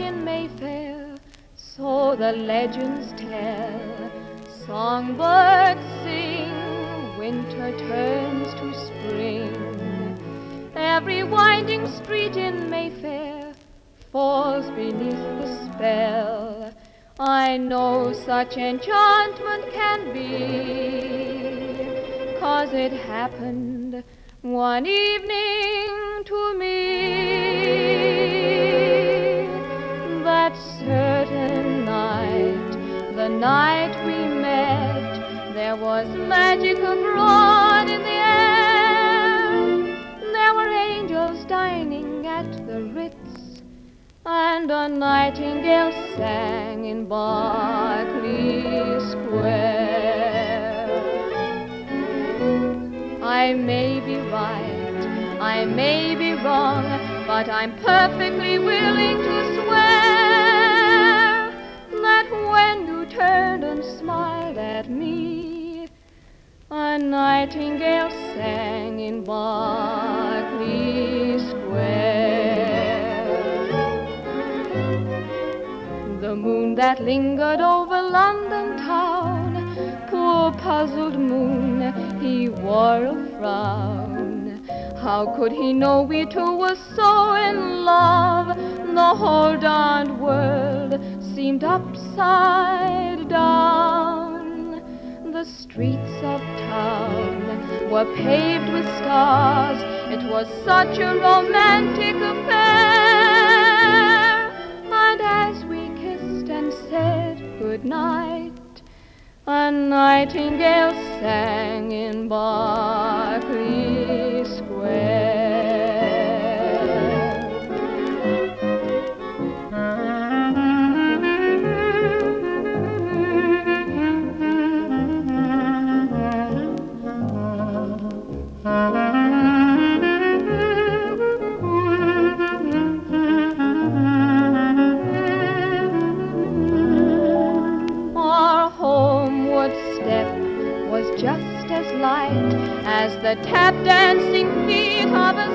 in Mayfair, so the legends tell. Songbirds sing, winter turns to spring. Every winding street in Mayfair falls beneath the spell. I know such enchantment can be, 'cause it happened one evening to me. That certain night, the night we met, there was magic abroad in the air. There were angels dining at the Ritz, and a nightingale sang in Berkeley Square. I may be right, I may be wrong, but I'm perfectly willing to swear that when you turned and smiled at me, a nightingale sang in Berkeley Square. The moon that lingered over London town, poor puzzled moon, he wore a frown. How could he know we two were so in love? The whole darned world seemed upside down. The streets of town were paved with stars. It was such a romantic affair. And as we kissed and said goodnight, a nightingale sang in Berkeley Square. Our homeward step was just as light as the tap dancing feet of a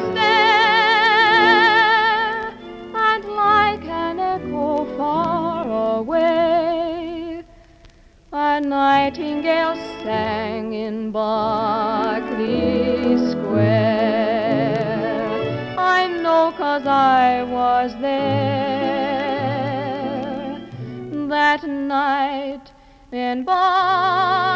stair, and like an echo far away, a nightingale sang in Berkeley Square. I know 'cause I was there that night in Berkeley.